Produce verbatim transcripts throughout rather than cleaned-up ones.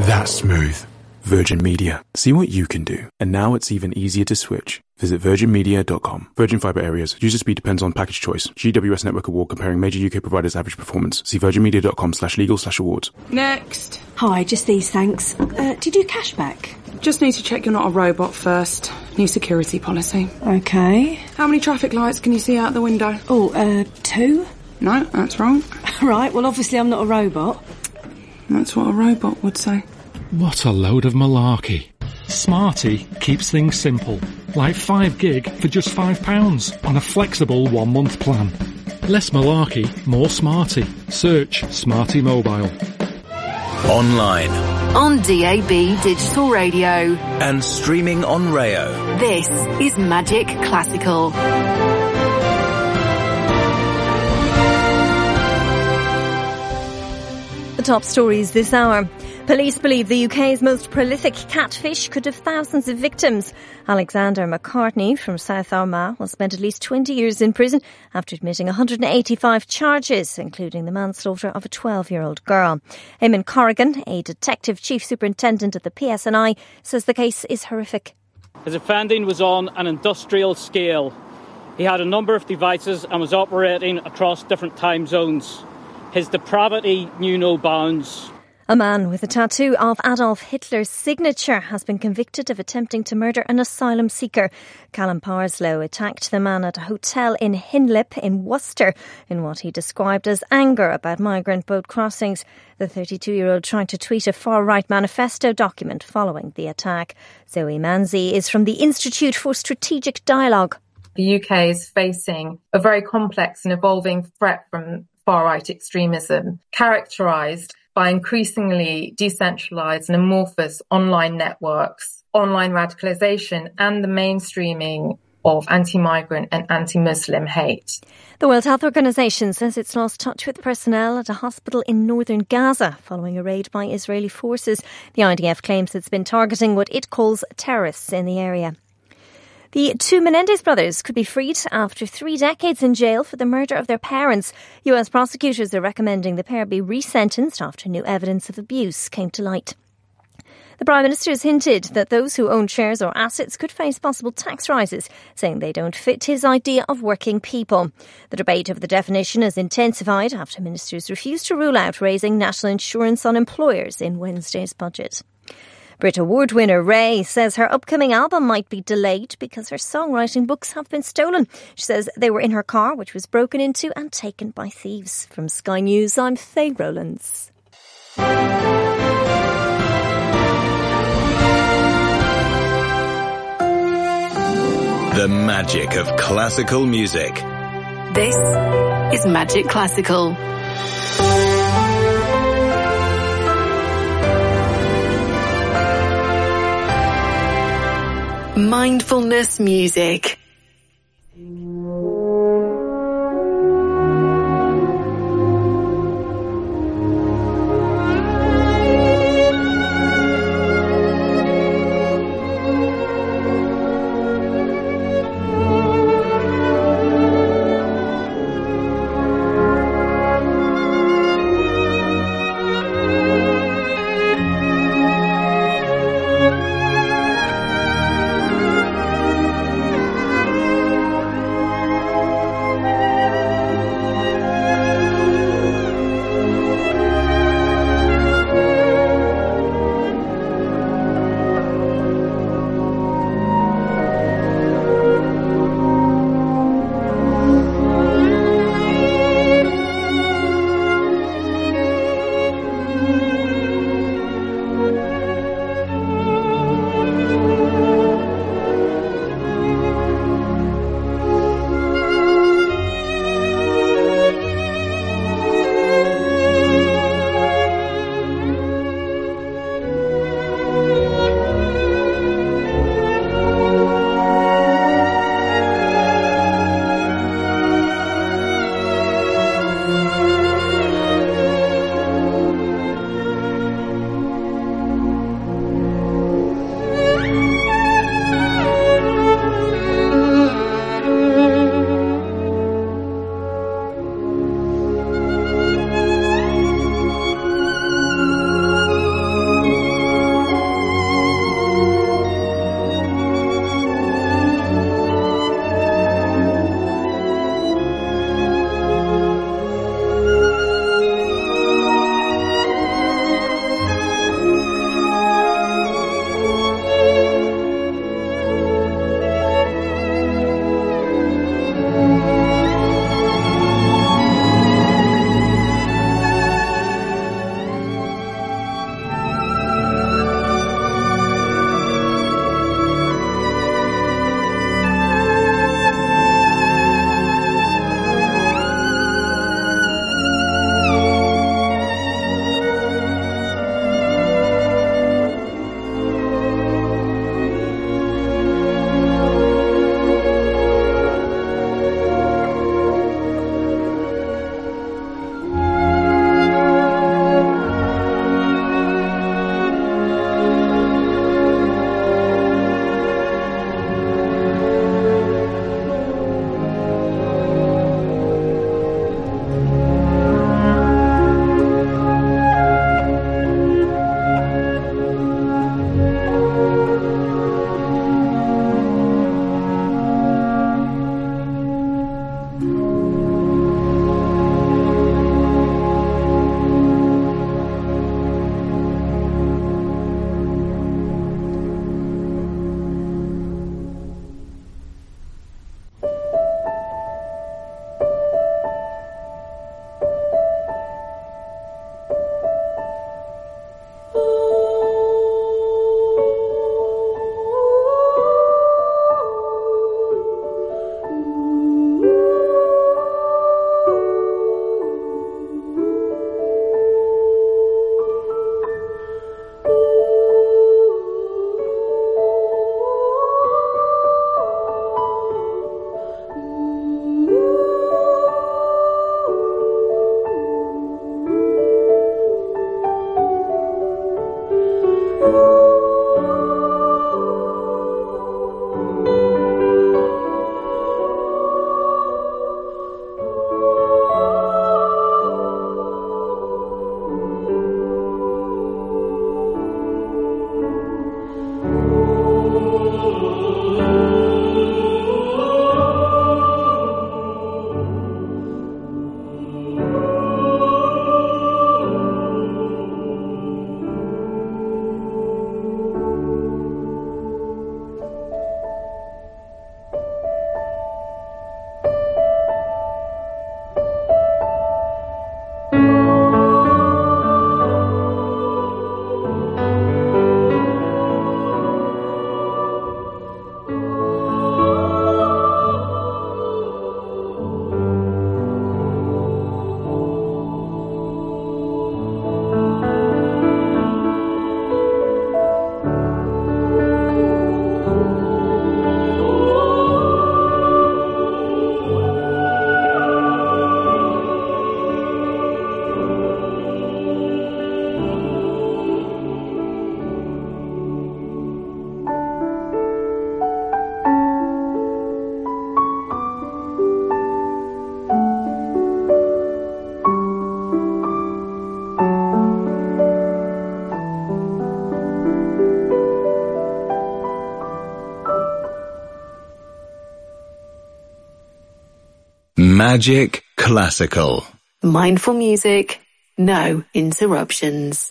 That's smooth. Virgin Media. See what you can do. And now it's even easier to switch. Visit virgin media dot com. Virgin Fibre Areas. User speed depends on package choice. G W S Network Award comparing major U K providers' average performance. See virgin media dot com slash legal slash awards. Next. Hi, just these, thanks. Uh, do you do cashback? Just need to check you're not a robot first. New security policy. Okay. How many traffic lights can you see out the window? Oh, uh, two? No, that's wrong. Right, well, obviously I'm not a robot. That's what a robot would say. What a load of malarkey. Smarty keeps things simple. Like five gig for just five pounds on a flexible one-month plan. Less malarkey, more smarty. Search Smarty Mobile. Online. On D A B Digital Radio. And streaming on Rayo. This is Magic Classical. The top stories this hour. Police believe the U K's most prolific catfish could have thousands of victims. Alexander McCartney from South Armagh will spend at least twenty years in prison after admitting one hundred eighty-five charges, including the manslaughter of a twelve-year-old girl. Eamon Corrigan, a detective chief superintendent at the P S N I, says the case is horrific. His offending was on an industrial scale. He had a number of devices and was operating across different time zones. His depravity knew no bounds. A man with a tattoo of Adolf Hitler's signature has been convicted of attempting to murder an asylum seeker. Callum Parslow attacked the man at a hotel in Hinlip in Worcester in what he described as anger about migrant boat crossings. The thirty-two-year-old tried to tweet a far-right manifesto document following the attack. Zoe Manzi is from the Institute for Strategic Dialogue. The U K is facing a very complex and evolving threat from far-right extremism, characterised by increasingly decentralised and amorphous online networks, online radicalisation and the mainstreaming of anti-migrant and anti-Muslim hate. The World Health Organization says it's lost touch with personnel at a hospital in northern Gaza following a raid by Israeli forces. The I D F claims it's been targeting what it calls terrorists in the area. The two Menendez brothers could be freed after three decades in jail for the murder of their parents. U S prosecutors are recommending the pair be resentenced after new evidence of abuse came to light. The Prime Minister has hinted that those who own shares or assets could face possible tax rises, saying they don't fit his idea of working people. The debate over the definition has intensified after ministers refused to rule out raising national insurance on employers in Wednesday's budget. Brit Award winner Ray says her upcoming album might be delayed because her songwriting books have been stolen. She says they were in her car, which was broken into and taken by thieves. From Sky News, I'm Faye Rowlands. The magic of classical music. This is Magic Classical. Mindfulness music. Magic Classical. Mindful music, no interruptions.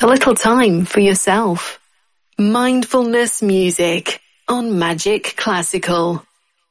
little time for yourself. Mindfulness music on Magic Classical.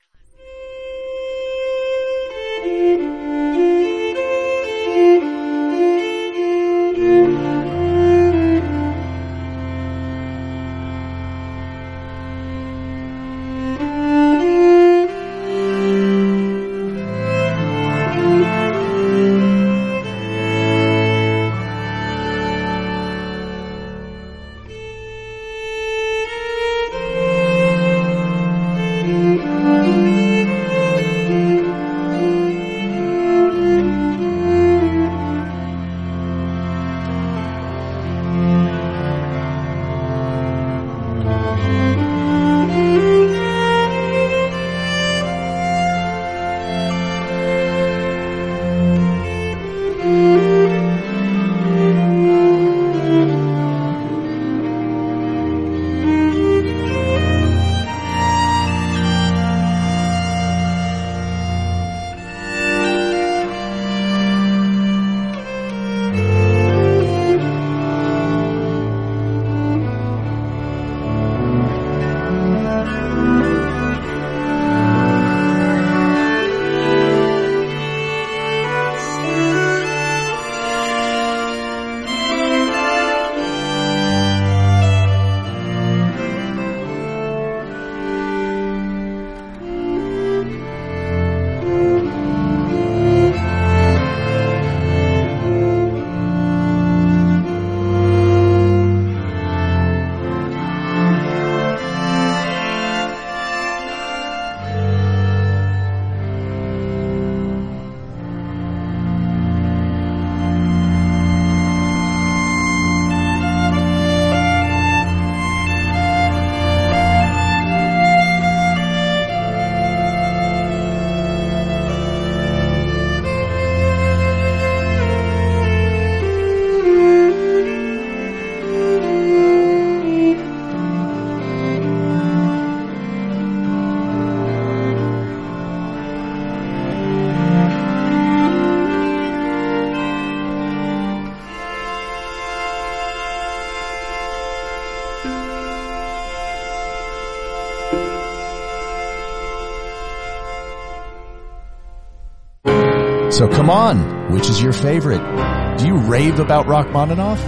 So come on, which is your favorite? Do you rave about Rachmaninoff?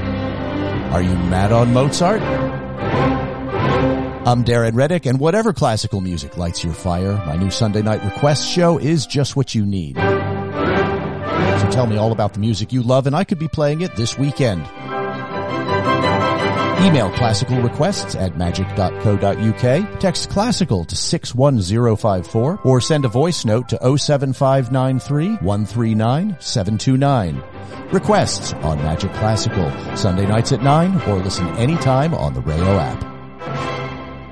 Are you mad on Mozart? I'm Darren Reddick, and whatever classical music lights your fire, my new Sunday night request show is just what you need. So tell me all about the music you love, and I could be playing it this weekend. Email classical requests at magic dot co dot uk, text classical to six one zero five four, or send a voice note to oh seven five nine three, one three nine, seven two nine. Requests on Magic Classical, Sunday nights at nine, or listen anytime on the Rayo app.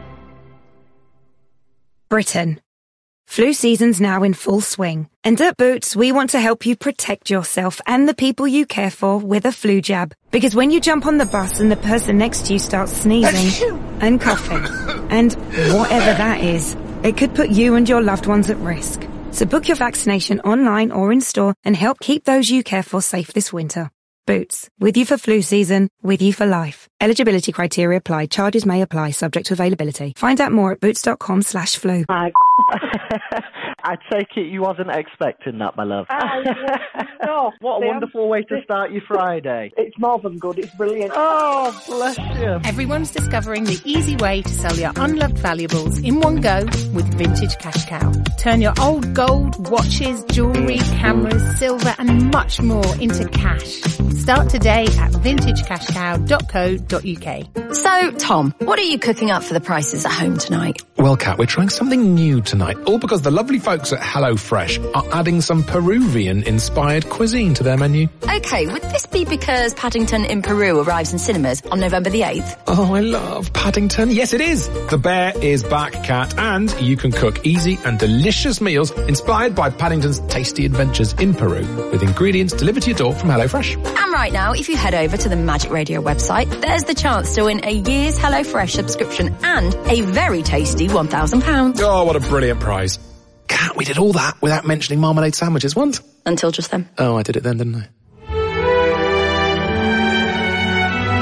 Britain. Flu season's now in full swing, and at Boots we want to help you protect yourself and the people you care for with a flu jab. Because when you jump on the bus and the person next to you starts sneezing and coughing, and whatever that is, it could put you and your loved ones at risk. So book your vaccination online or in store and help keep those you care for safe this winter. Boots, with you for flu season, with you for life. Eligibility criteria apply. Charges may apply, subject to availability. Find out more at boots.com slash flu. Hi. I take it you wasn't expecting that, my love. Uh, no, what a wonderful way to start your Friday. It's more than good, it's brilliant. Oh, bless you. Everyone's discovering the easy way to sell your unloved valuables in one go with Vintage Cash Cow. Turn your old gold, watches, jewellery, cameras, silver and much more into cash. Start today at vintage cash cow dot co dot uk. So, Tom, what are you cooking up for the prices at home tonight? Well, Kat, we're trying something new tonight, all because the lovely folks at HelloFresh are adding some Peruvian-inspired cuisine to their menu. Okay, would this be because Paddington in Peru arrives in cinemas on November the eighth? Oh, I love Paddington. Yes, it is. The bear is back, Kat, and you can cook easy and delicious meals inspired by Paddington's tasty adventures in Peru with ingredients delivered to your door from HelloFresh. And right now, if you head over to the Magic Radio website, there's the chance to win a year's HelloFresh subscription and a very tasty one thousand pounds. Oh, what a brilliant prize. Kat, we did all that without mentioning marmalade sandwiches once. Until just then. Oh, I did it then, didn't I?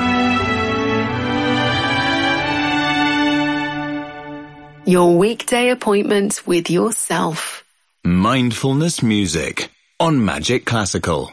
Your weekday appointment with yourself. Mindfulness music on Magic Classical.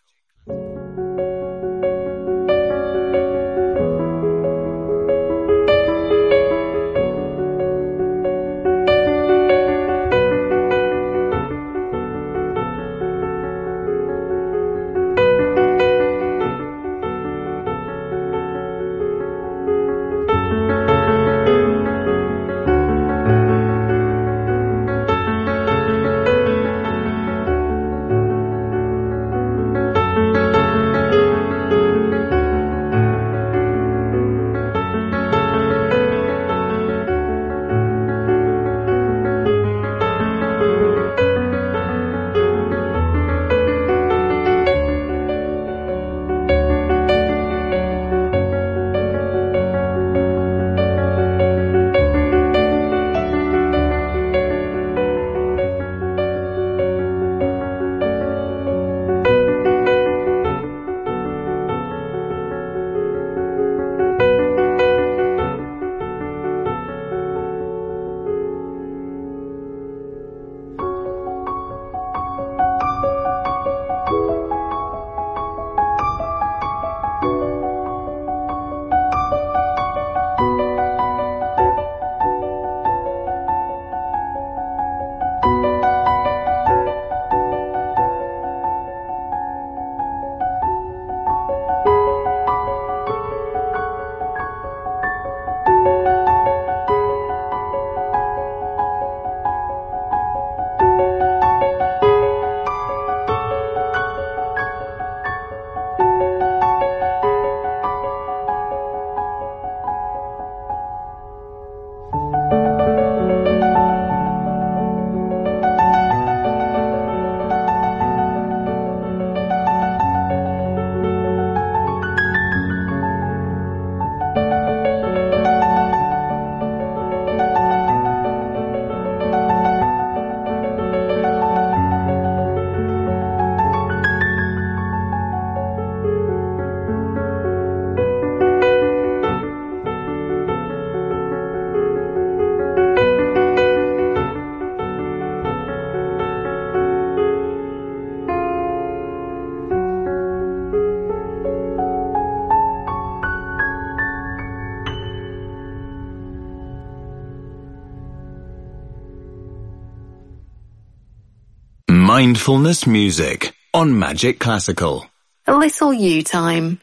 Mindfulness music on Magic Classical. A little you time.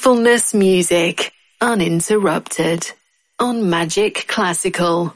Mindfulness music, uninterrupted, on Magic Classical.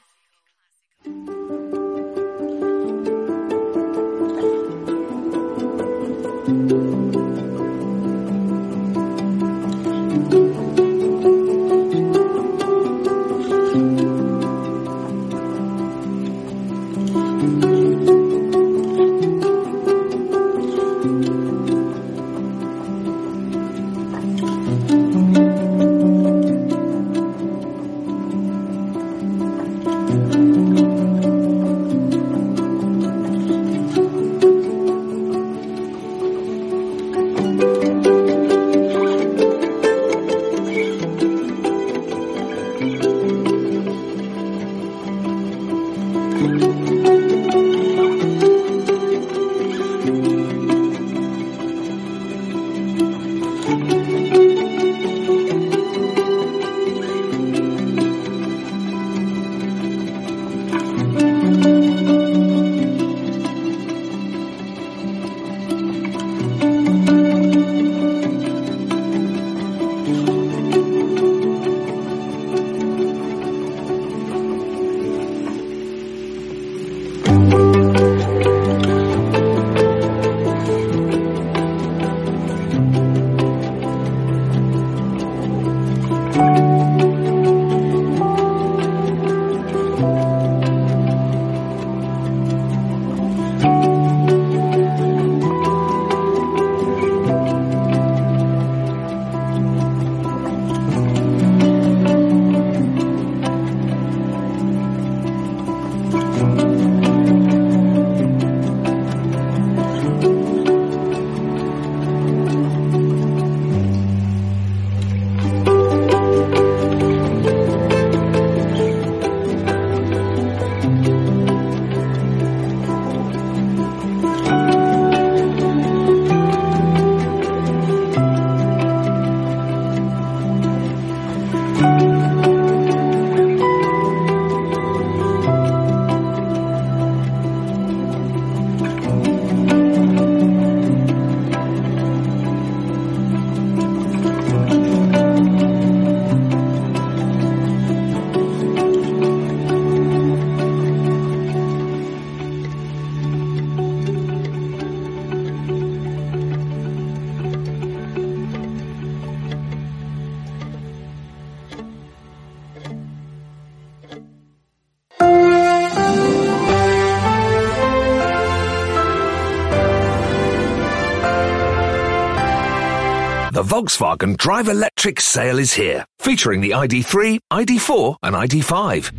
The Volkswagen Drive Electric sale is here, featuring the I D three, I D four and I D five.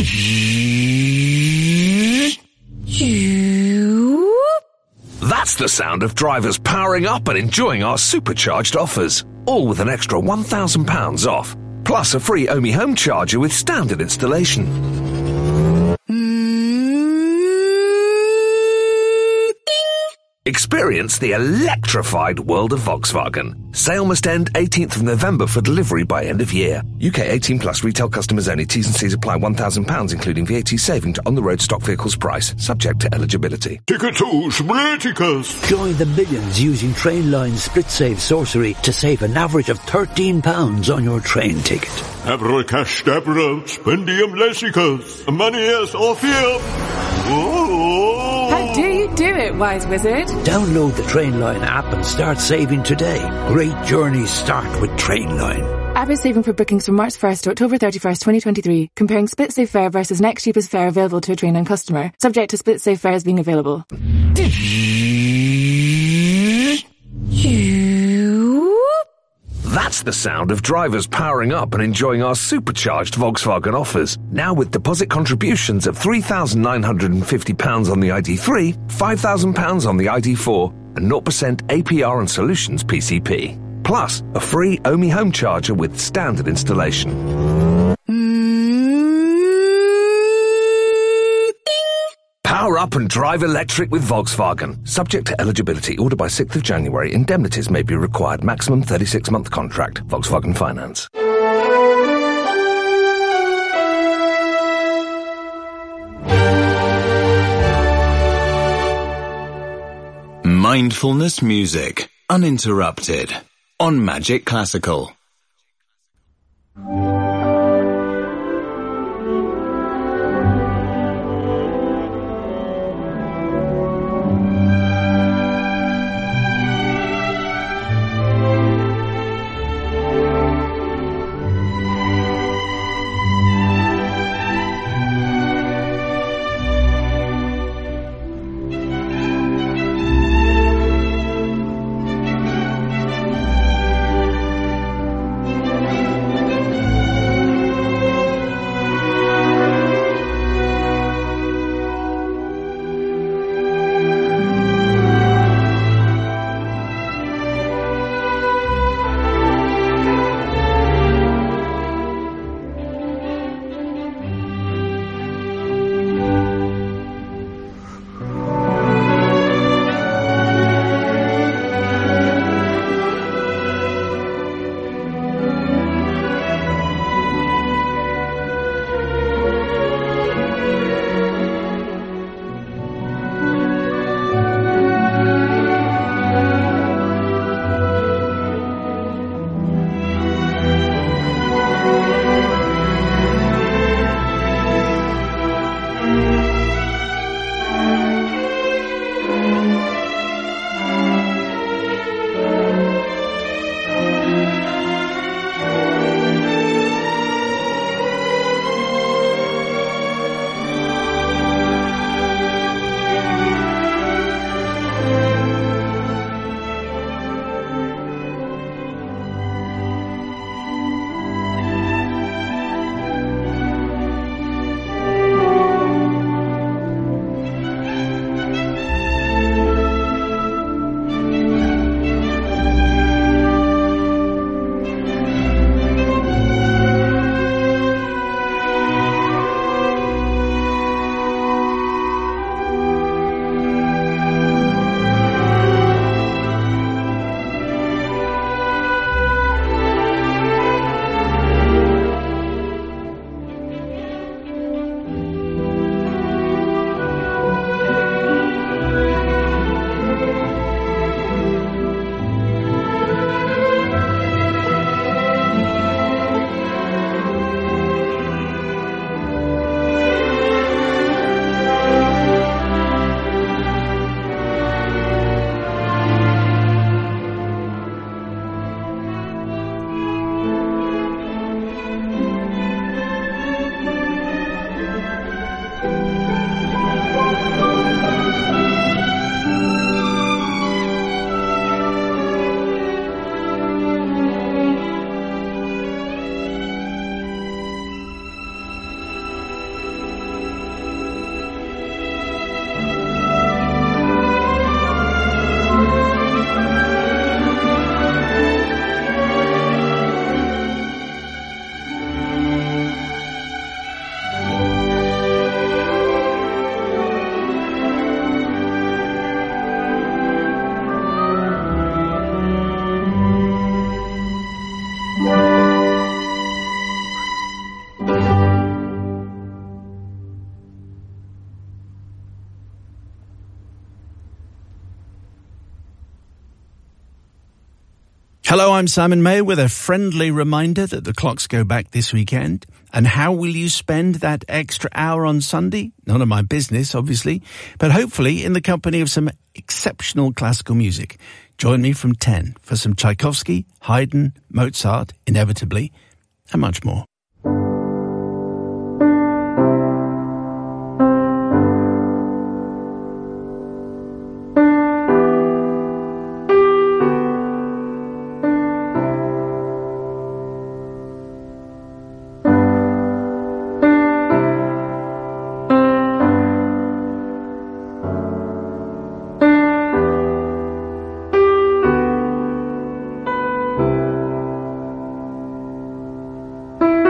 That's the sound of drivers powering up and enjoying our supercharged offers, all with an extra one thousand pounds off, plus a free Omi home charger with standard installation. Experience the electrified world of Volkswagen. Sale must end eighteenth of November for delivery by end of year. U K eighteen plus retail customers only. T's and C's apply. one thousand pounds including V A T saving to on-the-road stock vehicles price, subject to eligibility. Ticket to Spliticus. Join the millions using Trainline's Split Save Sorcery to save an average of thirteen pounds on your train ticket. Abra cash dabra, spendium lessicus. Money is off here. How do you do it, Wise Wizard? Download the Trainline app and start saving today. Great journeys start with Trainline. Average saving for bookings from March first to October thirty-first, twenty twenty-three. Comparing Split Save fare versus next cheapest fare available to a Trainline customer. Subject to Split Save fares being available. That's the sound of drivers powering up and enjoying our supercharged Volkswagen offers. Now with deposit contributions of three thousand nine hundred fifty pounds on the I D three, five thousand pounds on the I D four, and zero percent A P R and Solutions P C P. Plus, a free Omi home charger with standard installation. Power up and drive electric with Volkswagen. Subject to eligibility. Order by sixth of January. Indemnities may be required. Maximum thirty-six month contract. Volkswagen Finance. Mindfulness music. Uninterrupted. On Magic Classical. Hello, I'm Simon May with a friendly reminder that the clocks go back this weekend. And how will you spend that extra hour on Sunday? None of my business, obviously, but hopefully in the company of some exceptional classical music. Join me from ten for some Tchaikovsky, Haydn, Mozart, inevitably, and much more. Thank you.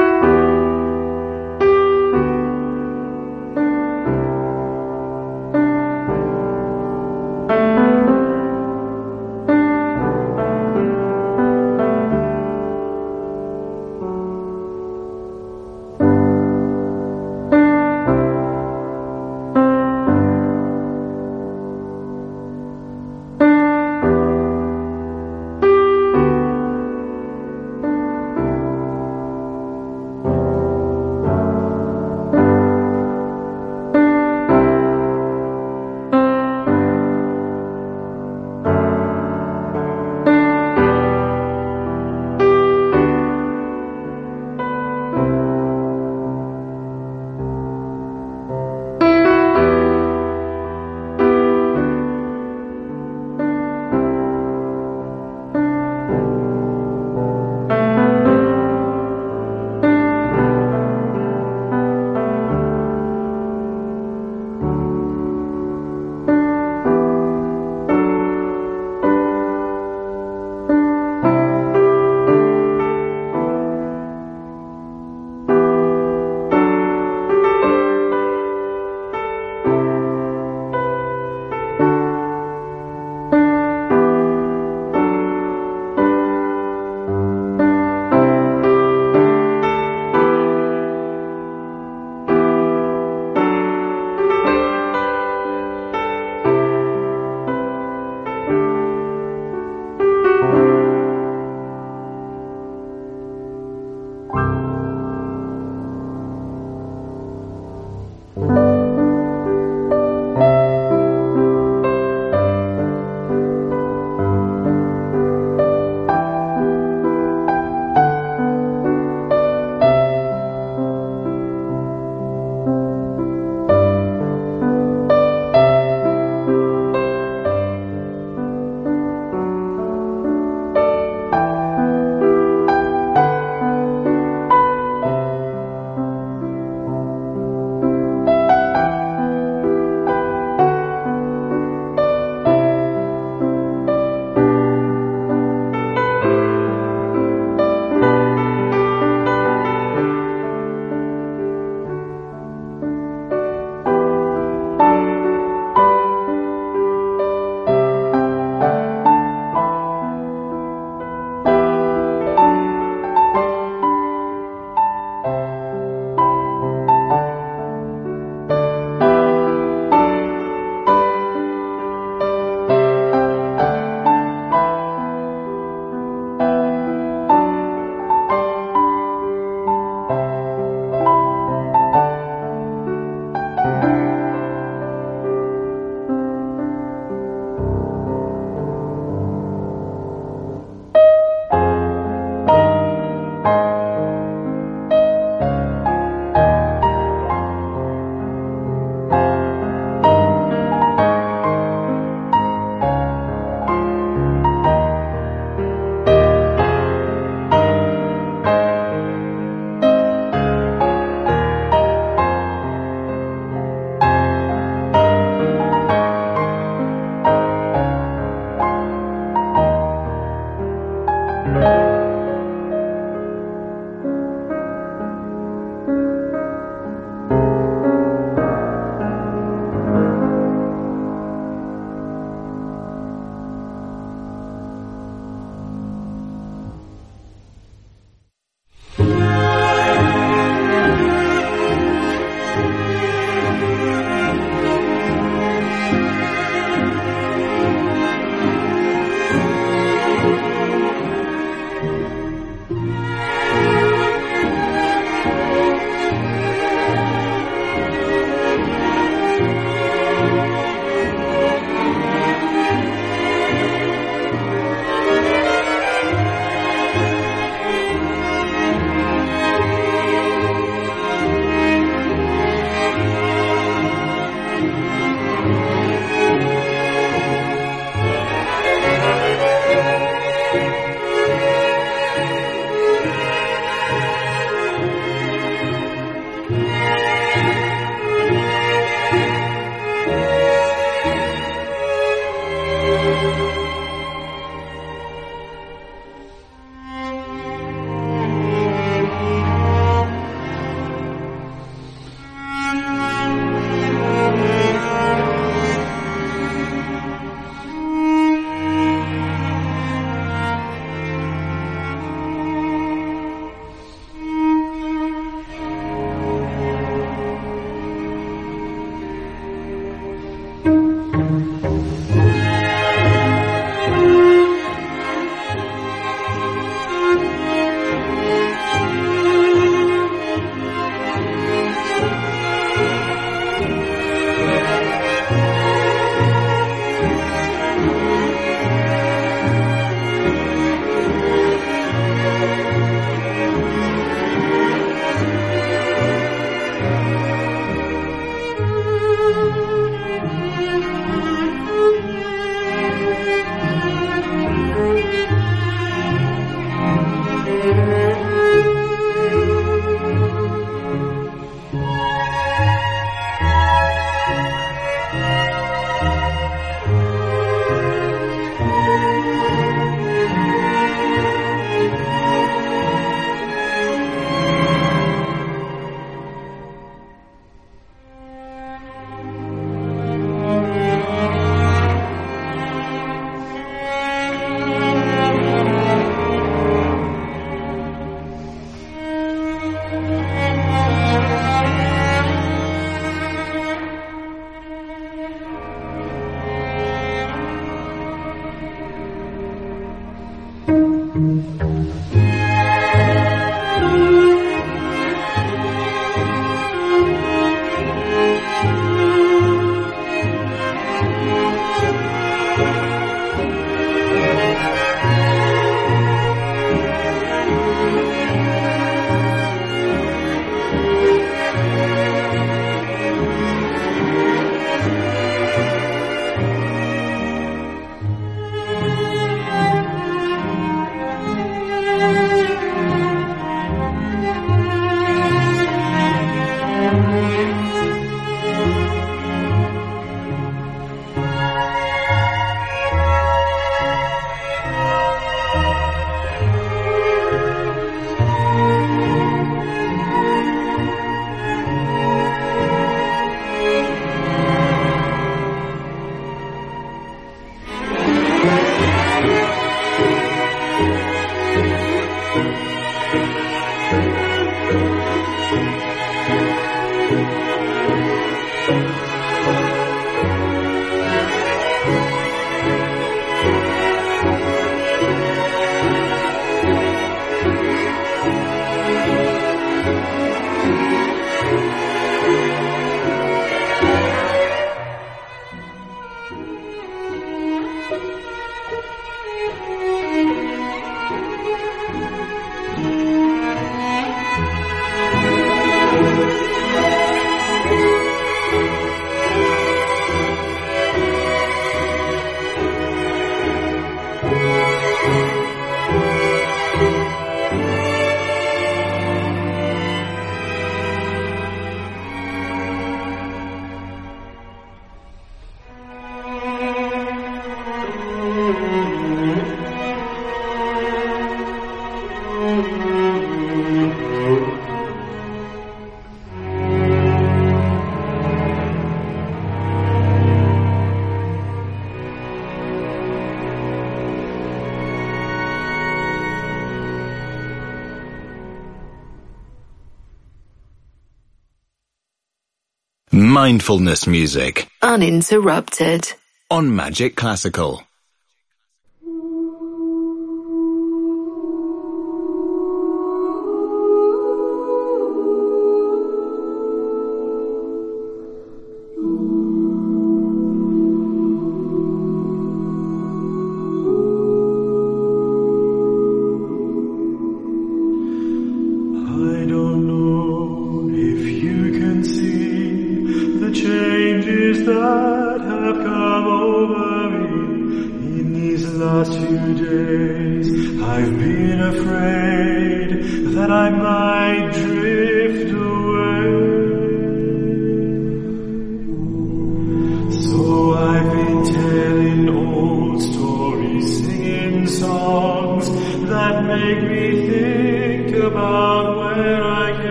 Mindfulness music. Uninterrupted. On Magic Classical.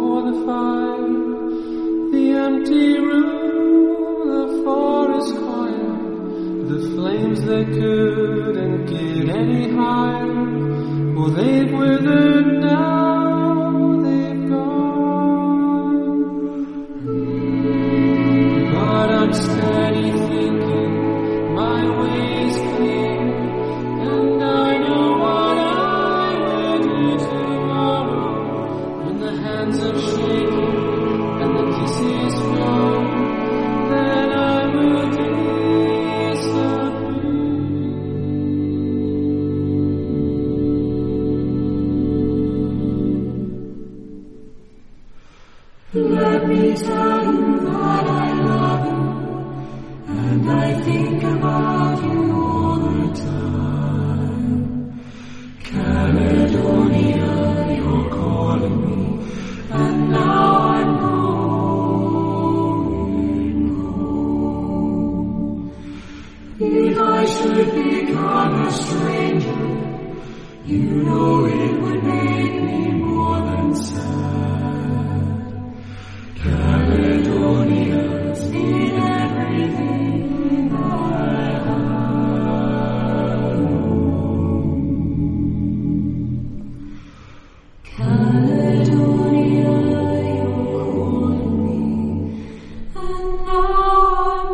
The empty room, the forest quiet. flames that couldn't get any higher, well, they've withered now, they've gone. But I'm steady thinking my way's clear, and I know what I will do tomorrow when the hands are shaking and the kisses flow. Then I will Let me tell you that I love you, and I think about you all the time. Caledonia, you're calling me, and now I'm going home. If I should become a stranger, you know it would make me more than sad. Caledonia's in everything I have known. Caledonia, you're calling me, and now I'm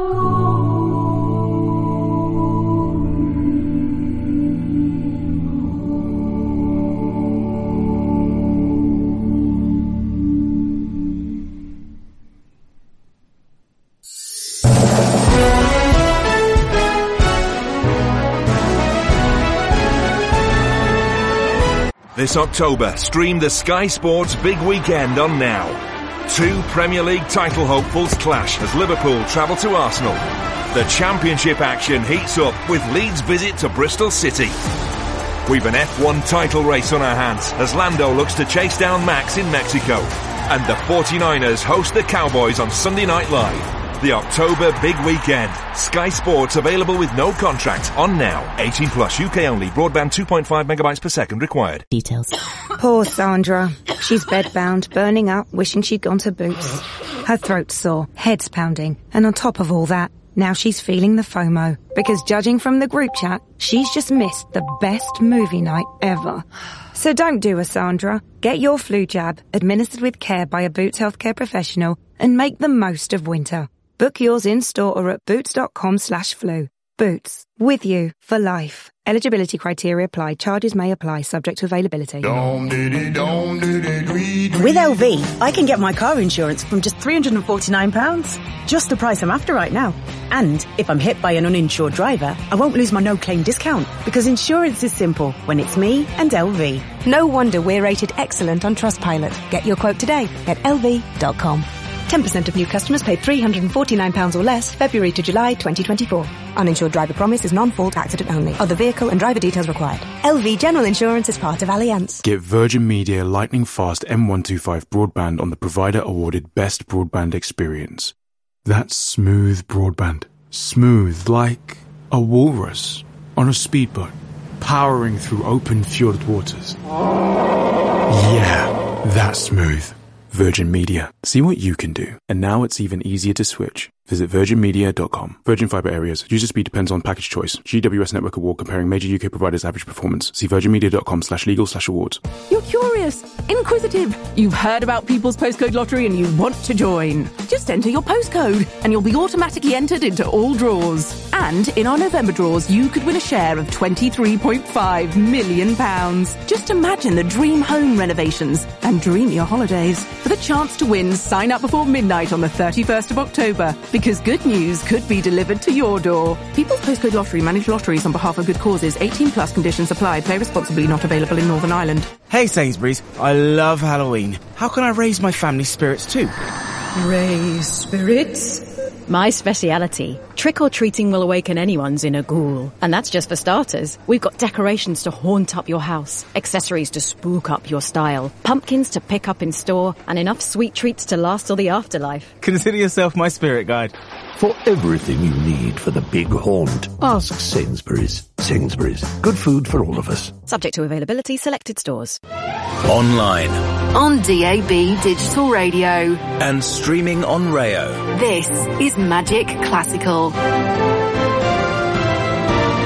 This October, stream the Sky Sports Big Weekend on Now. Two Premier League title hopefuls clash as Liverpool travel to Arsenal. The Championship action heats up with Leeds' visit to Bristol City. We've an F one title race on our hands as Lando looks to chase down Max in Mexico. And the forty-niners host the Cowboys on Sunday Night Live. The October Big Weekend. Sky Sports available with no contract on Now. eighteen plus, U K only. Broadband two point five megabytes per second required. Details. Poor Sandra. She's bedbound, burning up, wishing she'd gone to Boots. Her throat's sore, head's pounding, and on top of all that, now she's feeling the FOMO. Because judging from the group chat, she's just missed the best movie night ever. So don't do a Sandra. Get your flu jab, administered with care by a Boots healthcare professional, and make the most of winter. Book yours in-store or at boots.com slash flu. Boots. With you for life. Eligibility criteria apply. Charges may apply. Subject to availability. With L V, I can get my car insurance from just three hundred forty-nine pounds. Just the price I'm after right now. And if I'm hit by an uninsured driver, I won't lose my no-claim discount. Because insurance is simple when it's me and L V. No wonder we're rated excellent on Trustpilot. Get your quote today at L V dot com. ten percent of new customers paid three hundred forty-nine pounds or less February to July twenty twenty-four. Uninsured driver promise is non-fault accident only. Other vehicle and driver details required. L V General Insurance is part of Allianz. Get Virgin Media lightning fast M one twenty-five broadband on the provider awarded best broadband experience. That's smooth broadband. Smooth like a walrus on a speedboat, powering through open fjord waters. Yeah, that's smooth. Virgin Media. See what you can do. And now it's even easier to switch. Visit virgin media dot com. Virgin Fibre Areas. User speed depends on package choice. G W S Network Award comparing major U K providers' average performance. See virgin media dot com slash legal slash awards. You're curious, inquisitive. You've heard about People's Postcode Lottery and you want to join. Just enter your postcode and you'll be automatically entered into all draws. And in our November draws, you could win a share of twenty-three point five million pounds. Just imagine the dream home renovations and dream your holidays. For the chance to win, sign up before midnight on the thirty-first of October. Because good news could be delivered to your door. People's Postcode Lottery manage lotteries on behalf of good causes. eighteen plus conditions apply. Play responsibly. Not available in Northern Ireland. Hey Sainsbury's, I love Halloween. How can I raise my family's spirits too? Raise spirits? My speciality. Trick-or-treating will awaken anyone's inner ghoul. And that's just for starters. We've got decorations to haunt up your house, accessories to spook up your style, pumpkins to pick up in store, and enough sweet treats to last till the afterlife. Consider yourself my spirit guide. For everything you need for the big haunt, ask Sainsbury's. Sainsbury's. Good food for all of us. Subject to availability, selected stores. Online. On D A B Digital Radio. And streaming on Rayo. This is Magic Classical.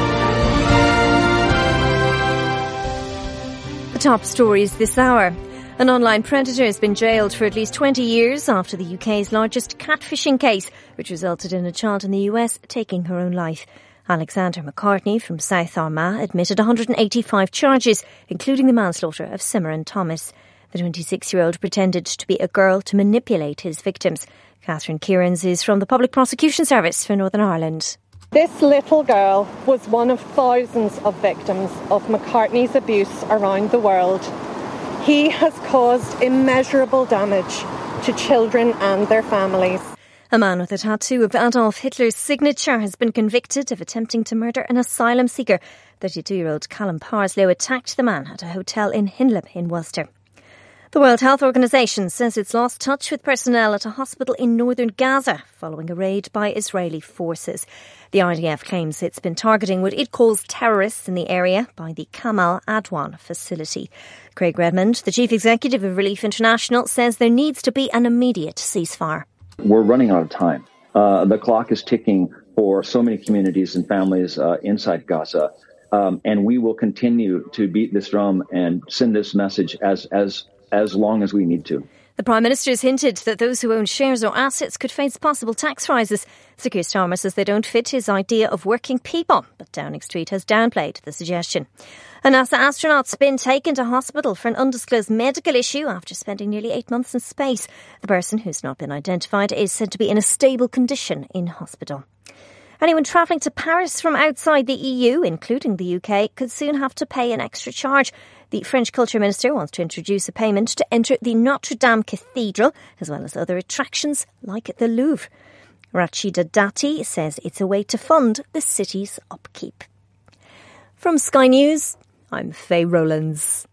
top stories this hour. An online predator has been jailed for at least twenty years after the U K's largest catfishing case, which resulted in a child in the U S taking her own life. Alexander McCartney from South Armagh admitted one hundred eighty-five charges, including the manslaughter of Simran Thomas. The twenty-six-year-old pretended to be a girl to manipulate his victims. Catherine Kierans is from the Public Prosecution Service for Northern Ireland. This little girl was one of thousands of victims of McCartney's abuse around the world. He has caused immeasurable damage to children and their families. A man with a tattoo of Adolf Hitler's signature has been convicted of attempting to murder an asylum seeker. thirty-two-year-old Callum Parslow attacked the man at a hotel in Hinlip in Worcester. The World Health Organization says it's lost touch with personnel at a hospital in northern Gaza following a raid by Israeli forces. The I D F claims it's been targeting what it calls terrorists in the area by the Kamal Adwan facility. Craig Redmond, the chief executive of Relief International, says there needs to be an immediate ceasefire. We're running out of time. Uh, the clock is ticking for so many communities and families uh, inside Gaza. Um, and we will continue to beat this drum and send this message as as as long as we need to. The Prime Minister has hinted that those who own shares or assets could face possible tax rises. Sir Keir Starmer says they don't fit his idea of working people, but Downing Street has downplayed the suggestion. A NASA astronaut's been taken to hospital for an undisclosed medical issue after spending nearly eight months in space. The person, who's not been identified, is said to be in a stable condition in hospital. Anyone travelling to Paris from outside the E U, including the U K, could soon have to pay an extra charge. The French Culture Minister wants to introduce a payment to enter the Notre Dame Cathedral, as well as other attractions like the Louvre. Rachida Dati says it's a way to fund the city's upkeep. From Sky News, I'm Faye Rowlands.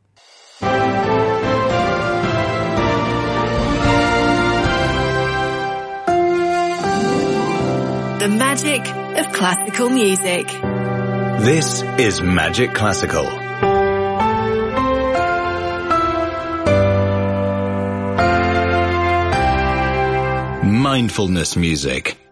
The magic of classical music. This is Magic Classical. Mindfulness music.